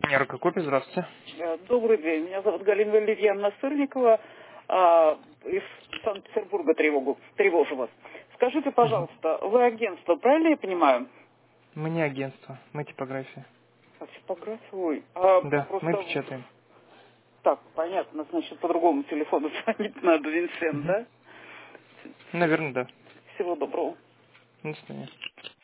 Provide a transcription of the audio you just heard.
Нейрокопия, здравствуйте. Добрый день. Меня зовут Галина Валерьяновна Сырникова. Из Санкт-Петербурга тревожу вас. Скажите, пожалуйста, вы агентство, правильно я понимаю? Мы не агентство, мы типография. Типография? Ой. Да, Просто... мы печатаем. Так, понятно. Значит, по другому телефону звонить надо, Винсент, да? Наверное, да. Всего доброго. До свидания.